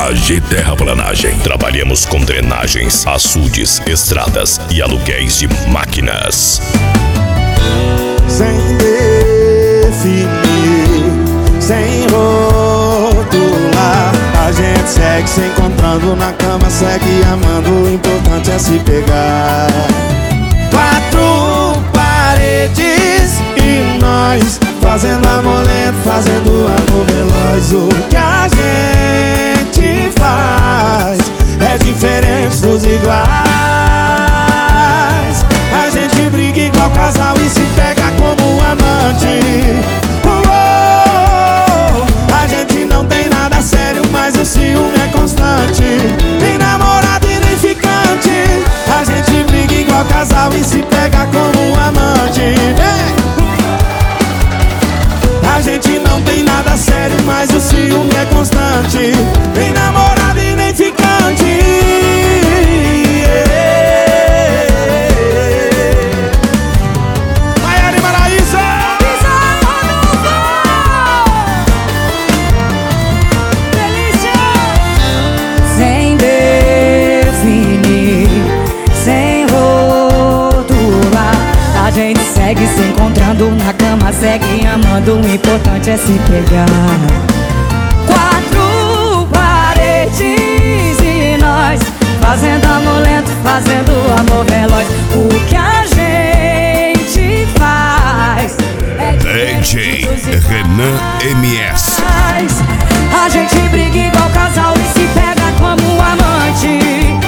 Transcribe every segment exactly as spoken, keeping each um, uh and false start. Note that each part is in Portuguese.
A G Terraplanagem. Trabalhamos com drenagens, açudes, estradas e aluguéis de máquinas. Sem definir, sem rotular, a gente segue se encontrando na cama, segue amando, o importante é se pegar. Quatro paredes e nós fazendo amor lento, fazendo amor veloz. O que a gente faz é diferente dos iguais. A gente briga igual casal e se pega como amante. Uou, a gente não tem nada sério, mas o ciúme é constante. Nem namorado e nem ficante. A gente briga igual casal e se pega como amante. Ei! A gente não tem nada sério, mas o ciúme é constante. Nem namorado e nem ficante. Maiara e Maraísa! Delícia! Sem definir, sem rotular, a gente segue se encontrando na cama, segue amando, o importante é se pegar. Quatro paredes e nós fazendo amor lento, fazendo amor veloz. O que a gente faz é D J Renan M S. A gente briga igual casal e se pega como amante.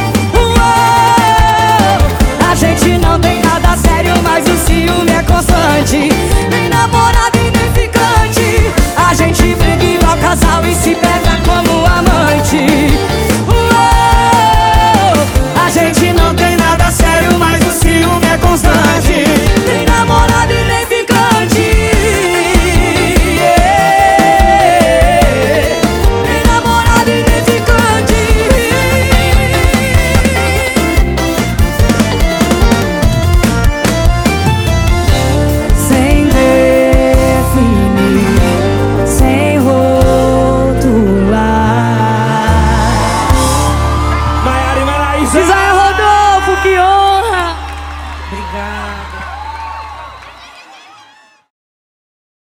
Uou, a gente não tem nada sério, mas o ciúme é constante. Nem namorado e nem ficante. A gente briga igual casal e se pega como amante. Uou, a gente não